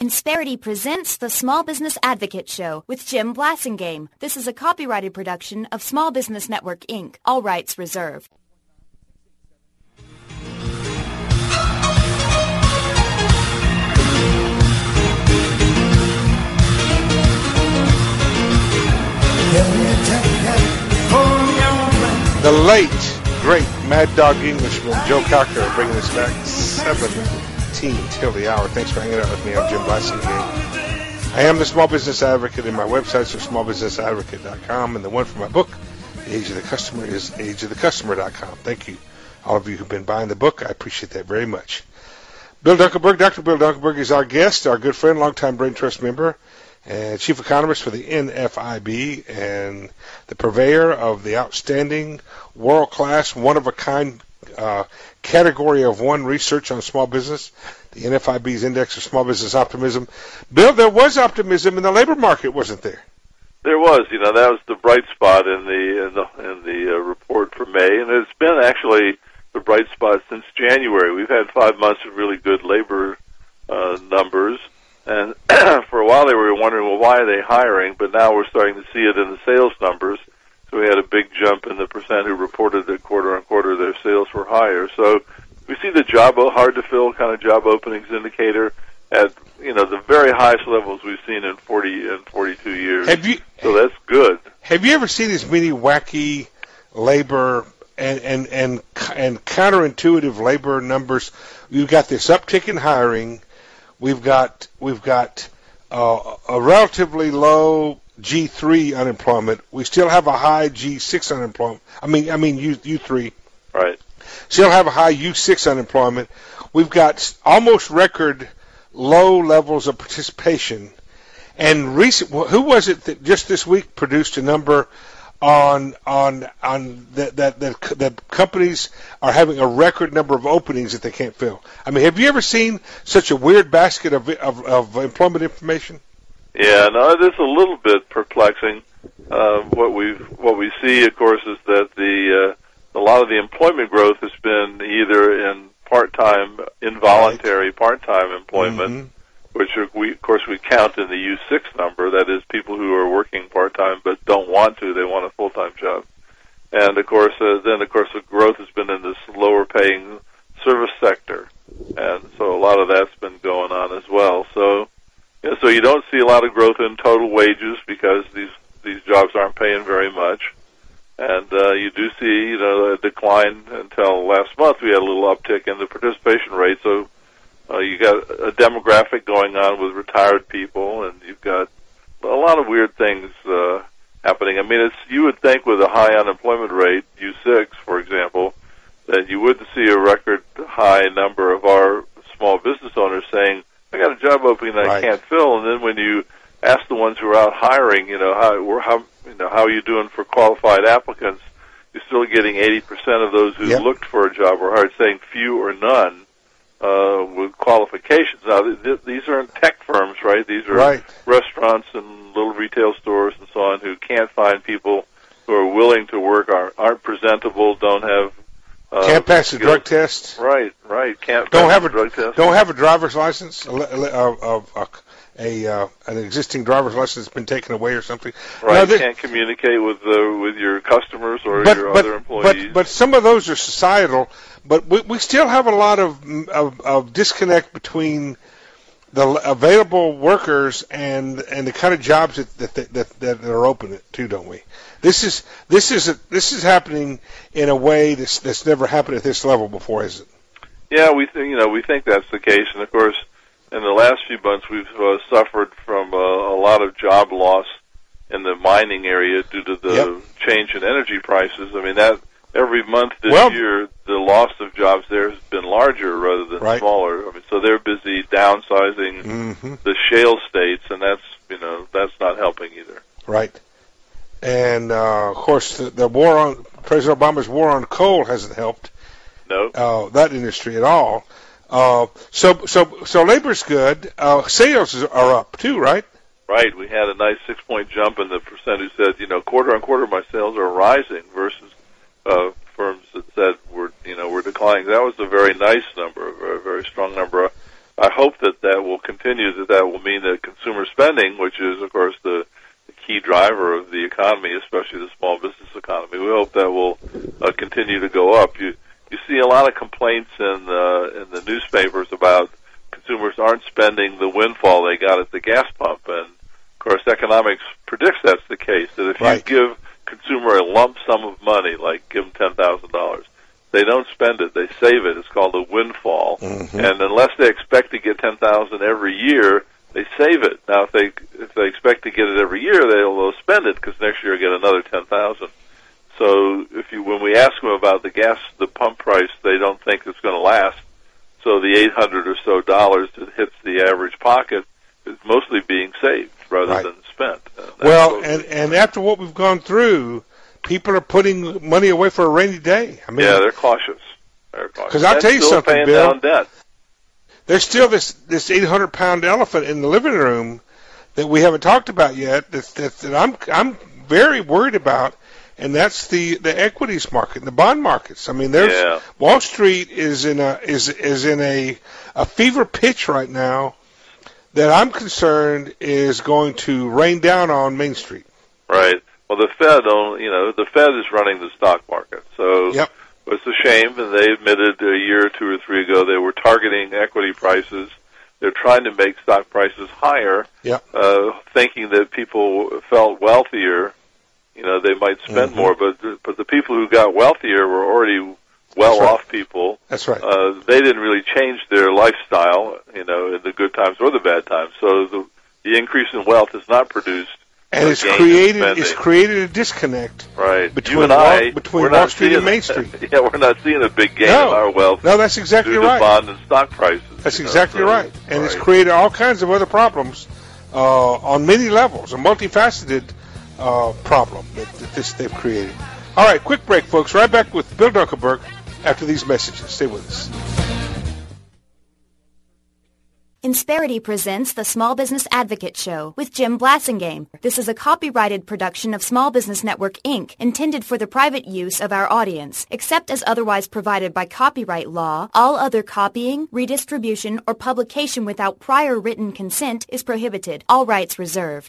Insperity presents the Small Business Advocate Show with Jim Blasingame. This is a copyrighted production of Small Business Network, Inc. All rights reserved. The late, great Mad Dog Englishman Joe Cocker bringing us back 17 till the hour. Thanks for hanging out with me. I'm Jim Blasingame. I am the Small Business Advocate, and my websites are smallbusinessadvocate.com, and the one for my book, The Age of the Customer, is ageofthecustomer.com. Thank you, all of you who've been buying the book. I appreciate that very much. Bill Dunkelberg, Dr. Bill Dunkelberg is our guest, our good friend, longtime Brain Trust member, and chief economist for the NFIB, and the purveyor of the outstanding, world-class, one-of-a-kind category of one research on small business, the NFIB's Index of Small Business Optimism. Bill, there was optimism in the labor market, wasn't there? There was. That was the bright spot in the report for May, and it's been actually the bright spot since January. We've had 5 months of really good labor numbers. And for a while they were wondering, well, why are they hiring? But now we're starting to see it in the sales numbers. So we had a big jump in the percent who reported that quarter on quarter their sales were higher. So we see the hard to fill kind of job openings indicator at the very highest levels we've seen in 42 years. So that's good. Have you ever seen as many wacky labor and counterintuitive labor numbers? You've got this uptick in hiring. We've got a relatively low G3 unemployment. We still have a high G6 unemployment. I mean U3. Right. Still have a high U6 unemployment. We've got almost record low levels of participation. And who was it that just this week produced a number on that companies are having a record number of openings that they can't fill? I mean, have you ever seen such a weird basket of employment information? Yeah, no, it is a little bit perplexing. What we see, of course, is that a lot of the employment growth has been either in part-time, involuntary part-time employment, which we count in the U6 number. That is, people who are working part-time but don't want to; they want a full-time job. And of course, the growth has been in this lower-paying service sector, and so a lot of that's been going on as well. So you don't see a lot of growth in total wages because these jobs aren't paying very much, and you do see a decline until last month. We had a little uptick in the participation rate. So you got a demographic going on with retired people, and you've got a lot of weird things happening. I mean, you would think with a high unemployment rate, U6, for example, that you would see a record high number of our small business owners saying, I got a job opening that I can't fill. And then when you ask the ones who are out hiring, how are you doing for qualified applicants? You're still getting 80% of those who looked for a job or hired saying few or none with qualifications. Now, these aren't tech firms, right? These are restaurants and little retail stores and so on who can't find people who are willing to work, aren't presentable, don't have can't pass a drug test. Right. Don't have a driver's license. An existing driver's license has been taken away or something. Right. You can't communicate with your customers or your other employees. But some of those are societal. But we still have a lot of disconnect between the available workers and the kind of jobs that are open too, don't we? This is happening in a way that's never happened at this level before, is it? Yeah, we think that's the case, and of course, in the last few months, we've suffered from a lot of job loss in the mining area due to the change in energy prices. I mean, that every month this year, the loss of jobs there has been larger rather than smaller. I mean, so they're busy downsizing the shale states, and that's not helping either. Right. And of course, the war on President Obama's war on coal hasn't helped. No. That industry at all. So labor's good. Sales are up too, right? Right. We had a nice 6-point jump in the percent who said, quarter on quarter my sales are rising versus firms that said we're declining. That was a very nice number, a very strong number. I hope that will continue, that will mean that consumer spending, which is, of course, the key driver of the economy, especially the small business economy, we hope that will continue to go up. You see a lot of complaints in the newspapers about consumers aren't spending the windfall they got at the gas pump, and of course economics predicts that's the case, that if you give consumer a lump sum of money, like give them $10,000, they don't spend it, they save it. It's called a windfall. Mm-hmm. And unless they expect to get $10,000 every year, they save it. Now, if they expect to get it every year, they'll spend it because next year they'll get another $10,000. So when we ask them about the pump price, they don't think it's going to last. So the $800 or so that hits the average pocket is mostly being saved rather than spent. Well, and after what we've gone through, people are putting money away for a rainy day. I mean, yeah, they're cautious. Because I'll tell you something, paying Bill. Down debt. There's still this 800-pound elephant in the living room that we haven't talked about yet. That I'm very worried about, and that's the equities market, the bond markets. I mean, Wall Street is in a fever pitch right now that I'm concerned is going to rain down on Main Street. Right. Well, the Fed is running the stock market, so it's a shame. And they admitted a year or two or three ago they were targeting equity prices. They're trying to make stock prices higher, thinking that people felt wealthier. They might spend more, but the people who got wealthier were already well-off people. That's right. They didn't really change their lifestyle, in the good times or the bad times. So the increase in wealth has not produced. And it's created a disconnect between Wall Street and Main Street. Yeah, we're not seeing a big gain in our wealth. No, that's exactly due right. to bond and stock prices. That's exactly right. And it's created all kinds of other problems on many levels, a multifaceted problem that they've created. All right, quick break, folks. Right back with Bill Dunkelberg after these messages. Stay with us. Insperity presents the Small Business Advocate Show with Jim Blasingame. This is a copyrighted production of Small Business Network, Inc., intended for the private use of our audience. Except as otherwise provided by copyright law, all other copying, redistribution, or publication without prior written consent is prohibited. All rights reserved.